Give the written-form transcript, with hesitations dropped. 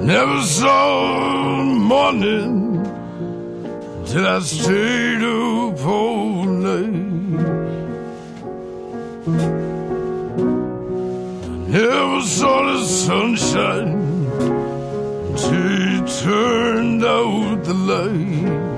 Never saw the morning till I stayed up all night. Never saw the sunshine till you turned out the light.